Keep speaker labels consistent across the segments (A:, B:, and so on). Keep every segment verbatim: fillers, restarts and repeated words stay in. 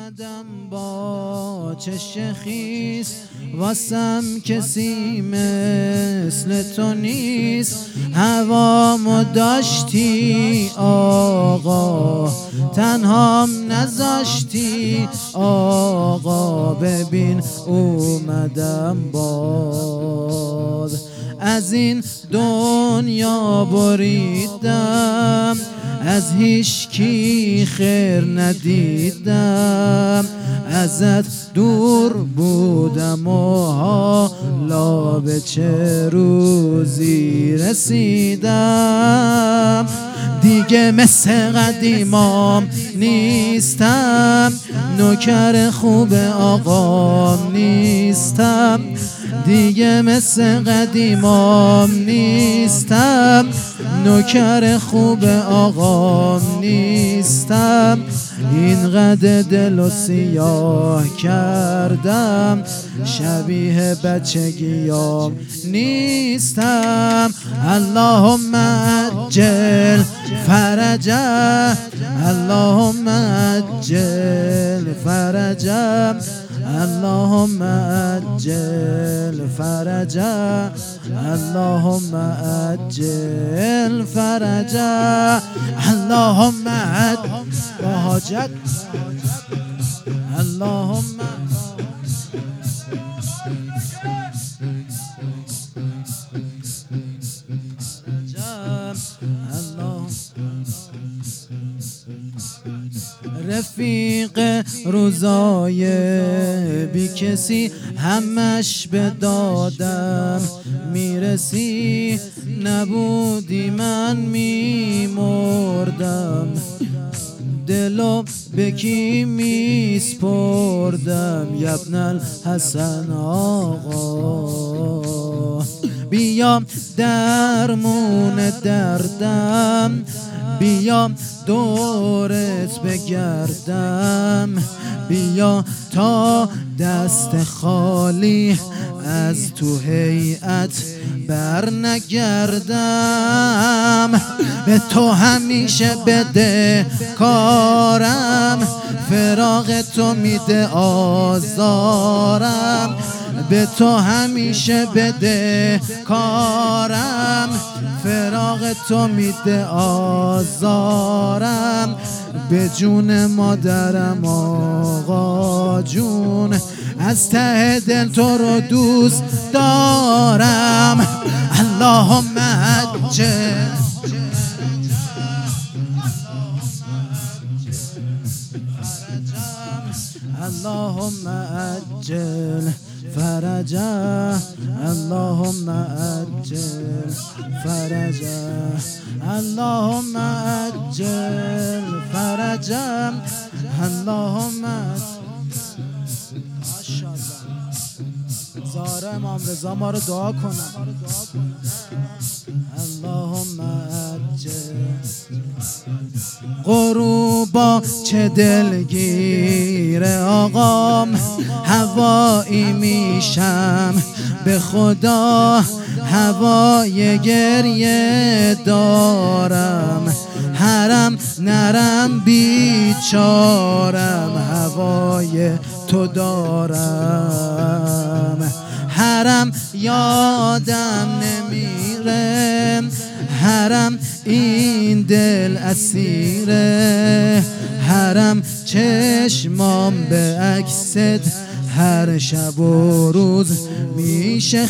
A: اومدم با چشم خیس، واسم کسی مثل تو نیست. هوامو داشتی آقا، تنهام نذاشتی آقا. ببین اومدم باز، از این دنیا بریدم، از هیچکی خیر ندیدم. ازت دور بودم و حالا به چه روزی رسیدم. دیگه مثل قدیمام نیستم، نوکر خوب آقام نیستم. دیگه مثل قدیمام نیستم، نوکر خوب آقام نیستم. اینقدر دل و سیاه کردم، شبیه بچگیام نیستم. اللهم عجل فرجه، اللهم عجل فرجه، اللهم عجل فرجه، اللهم عجل فرجه، اللهم عجل حاجت، اللهم رفیق روزای بی کسی، همش به دادم میرسی. نبودی من میمردم، دلو به کی میسپردم. یبن الحسن آقا، بیا درمون دردم، بیا دورت بگردم. بیا تا دست خالی از تو هیئت بر نگردم. به تو همیشه بده کارم، فراق تو میده آزارم. به تو همیشه بده کارم، فراق تو میده آزارم. به جون مادرم آقا جون، از ته دل تو رو دوست دارم. اللهم عجل، اللهم عجل فرجه، اللهم عجل فرجه، اللهم عجل فرجه، اللهم زهره امام رضا ما رو دعا کنن. اللهم عجل. غروبا چه دلگیر آقام، هوایی میشم به خدا، هوای گریه دارم. هرم نرم بیچارم، هوای تو دارم. هرم یادم نمیره، هرم این دل اسیره. هرم چشمام به عکست هر شب و روز میشه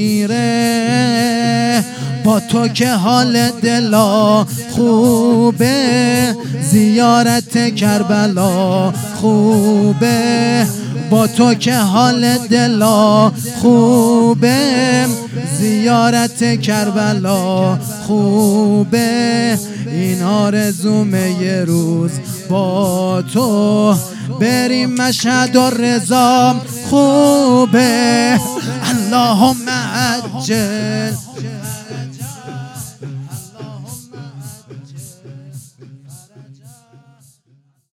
A: خیره. با تو که حال دلا خوبه، زیارت کربلا خوبه. با تو که حال دلا خوبه، زیارت کربلا خوبه. این آرزومه یه روز با تو بریم مشهد و رضا خوبه. اللهم عجل